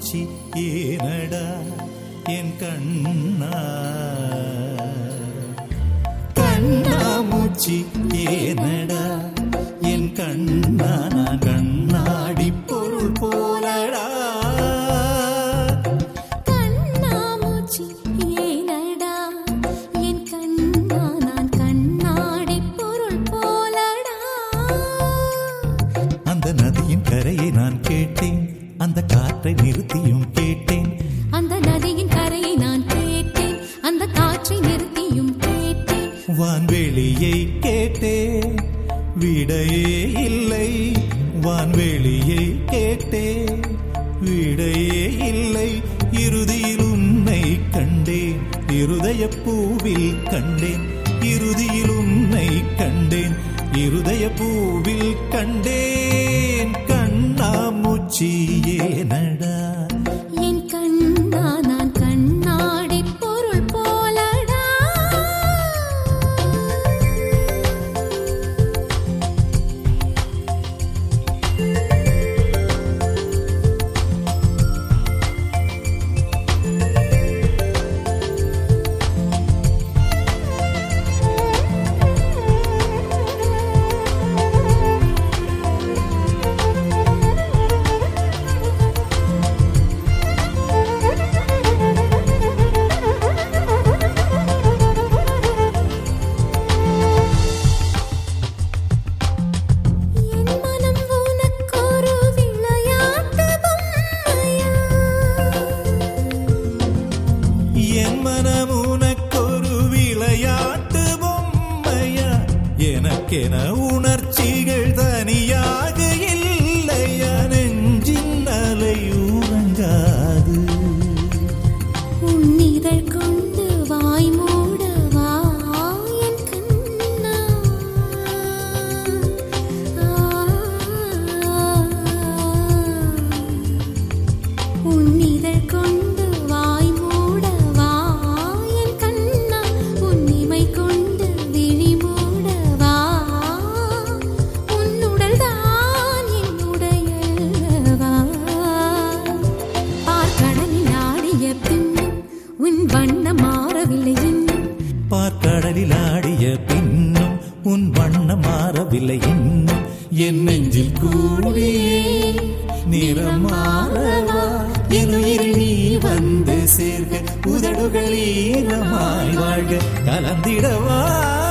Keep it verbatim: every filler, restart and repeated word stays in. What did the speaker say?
கண்ணாமூச்சி ஏனடா என் கண்ணா, கண்ணாமூச்சி ஏனடா என் கண்ணா, நான் கண்ணாடி பொருள் போலடா. கண்ணாமூச்சி ஏனடா என் கண்ணா, நான் கண்ணாடி பொருள் போலடா. அந்த நதியின் கரையை நான் கேட்டேன், அந்த காற்றை நிறுத்தியும் கேட்டேன். அந்த நதியின் கரையை நான் கேட்டேன், அந்த காற்றை நிறுத்தியும் கேட்டேன். வான்வெளியை கேட்டேன், விடையே இல்லை. வான்வெளியை கேட்டேன், விடையே இல்லை. இறுதியில் உன்னை கண்டேன், இருதய பூவில் கண்டேன். இறுதியில் உன்னை கண்டேன், இருதய பூவில் கண்டேன். கண்ணாமூச்சி ஏனடா என் கண்ணா, நான் கண்ணாடி பொருள் போலடா. என் மனம் உனக்கொரு விளையாட்டு பொம்மையா, எனக்கென உணர்ச்சிகள் தனியாக இல்லையா. நெஞ்சின் அலை உறங்காது, உன்னிதழ் கொண்டு வாய் மூடவா என் கண்ணா. உன்னிதழ் கொண்டு வாய் மூடவா என் கண்ணா. உன்னிமை கொண்டு விழி மூடவா. உன்னுடல் தான் என்னுடையவா. பார்க்கடலில் ஆடிய பின்னும் உன் வண்ணம் மாறவில்லை இன்னும். பார்க்கடலில் ஆடிய பின்னும் உன் வண்ணம் மாறவில்லை இன்னும். என் நெஞ்சில் கூடியே நிறம் மாறவா, என் உயிரில் நீ வந்து சேர்க. உதடுகள் ஈரமாய் வாழ்க கலந்திடவா.